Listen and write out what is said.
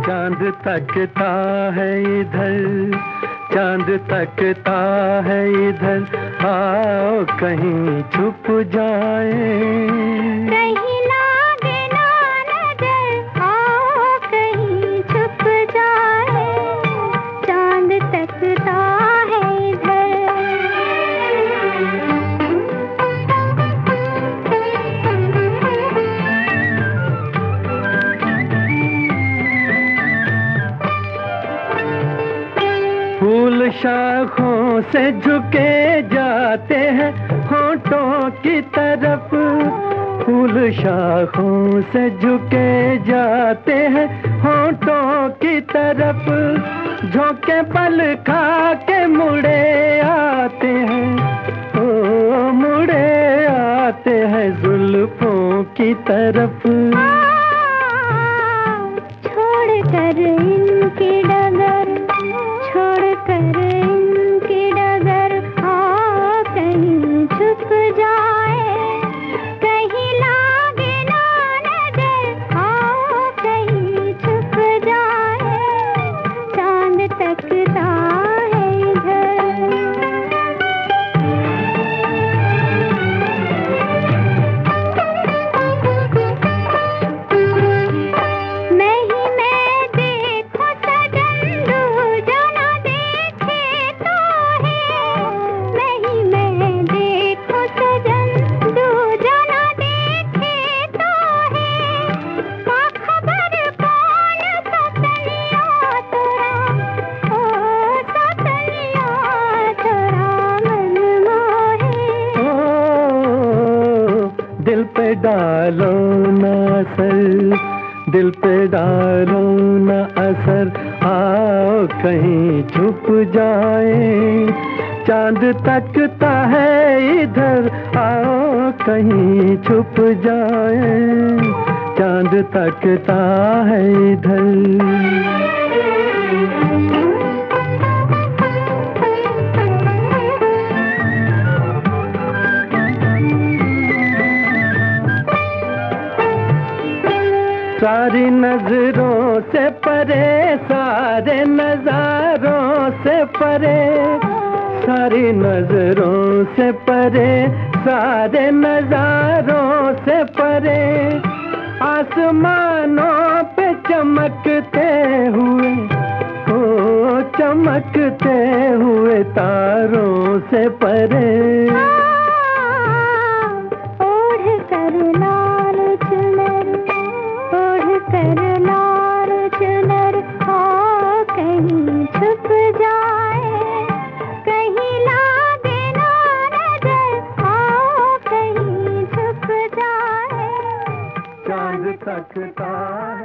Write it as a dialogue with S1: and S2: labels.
S1: चांद तकता है इधर, चांद तकता है इधर, आओ कहीं छुप जाए।
S2: कहीं लागे ना नजर, आओ कहीं छुप जाए। चांद तकता है इधर।
S1: फूल शाखों से झुके जाते हैं होठों की तरफ, फूल शाखों से झुके जाते हैं होठों की तरफ। झोंके पल खा के मुड़े आते हैं, ओ मुड़े आते हैं जुल्फों की तरफ।
S2: छोड़ कर इनकी डगर, छोड़ कर इनकी डगर, आओ कहीं छुप जाए। कहीं लागे ना नजर, आओ कहीं छुप जाए। चांद तकता है इधर।
S1: दिल पे डालो ना असर, दिल पे डालो ना असर, आओ कहीं छुप जाए। चांद तकता है इधर, आओ कहीं छुप जाए। चांद तकता है इधर। सारी नजरों से परे, सारे नजारों से परे, सारी नजरों से परे, सारे नजारों से परे। आसमानों पे चमकते हुए, ओ चमकते हुए तारों से परे।
S2: ओढ़ कर लाल चुनर, ओढ़ कर लाल चुनर, आओ कहीं छुप जाए। कहीं लागे ना नजर, आओ कहीं छुप जाए।
S1: चांद तकता है।